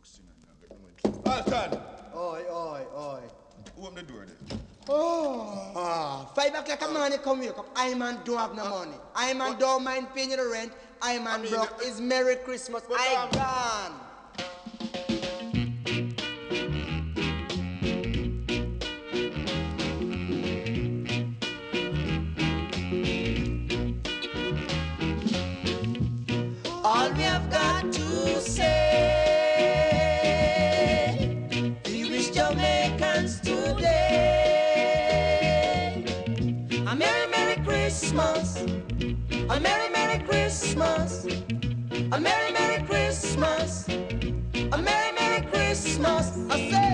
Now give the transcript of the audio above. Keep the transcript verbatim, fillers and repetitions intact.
Alton! Oi, oi, oi. Who opened the door there? Oh, ah, five o'clock a morning come wake up. I man don't have no money. I man don't mind paying you the rent. I man I mean, broke. uh, It's Merry Christmas. but, I um, gone. All we have got to say, we wish Jamaicans today a Merry, Merry Christmas, a Merry, Merry Christmas, a Merry, Merry Christmas, a Merry, Merry Christmas. I say.